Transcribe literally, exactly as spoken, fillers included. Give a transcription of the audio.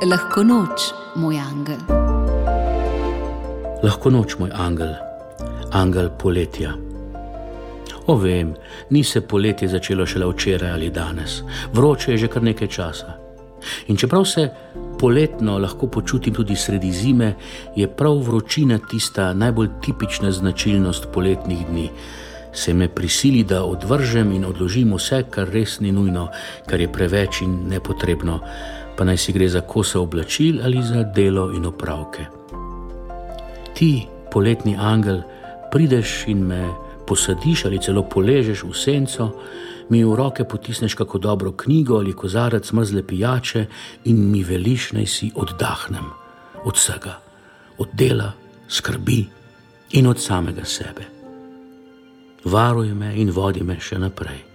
Lahko noč, moj angel. Lahko noč, moj angel, angel poletja. O vem, ni se poletje začelo šele včeraj ali danes. Vroče je že kar nekaj časa. In čeprav se poletno lahko počutim tudi sredi zime, je prav vročina tista najbolj tipična značilnost poletnih dni. Se me prisili, da odvržem in odložim vse, kar res ni nujno, kar je preveč in nepotrebno, pa naj si gre za kose oblačil ali za delo in opravke. Ti, poletni angel, prideš in me posadiš ali celo poležeš v senco, mi v roke potisneš kako dobro knjigo ali kozarec mrzle pijače in mi veliš, naj si oddahnem od vsega, od dela, skrbi in od samega sebe. Varuj me in vodi me še naprej.